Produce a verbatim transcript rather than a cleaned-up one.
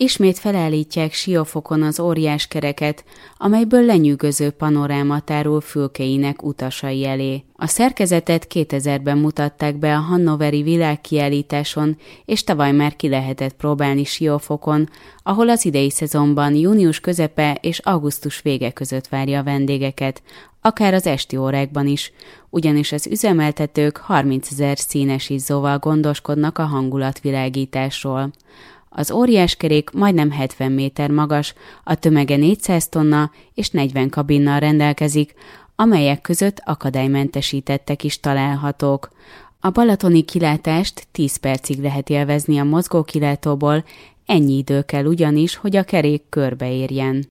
Ismét felállítják Siófokon az óriás kereket, amelyből lenyűgöző panoráma tárul fülkeinek utasai elé. A szerkezetet kétezerben mutatták be a hannoveri világkiállításon, és tavaly már ki lehetett próbálni Siófokon, ahol az idei szezonban június közepe és augusztus vége között várja a vendégeket, akár az esti órákban is, ugyanis az üzemeltetők harmincezer színes izzóval gondoskodnak a hangulatvilágításról. Az óriáskerék majdnem hetven méter magas, a tömege négyszáz tonna és negyven kabinnal rendelkezik, amelyek között akadálymentesítettek is találhatók. A balatoni kilátást tíz percig lehet élvezni a mozgókilátóból, ennyi idő kell ugyanis, hogy a kerék körbeérjen.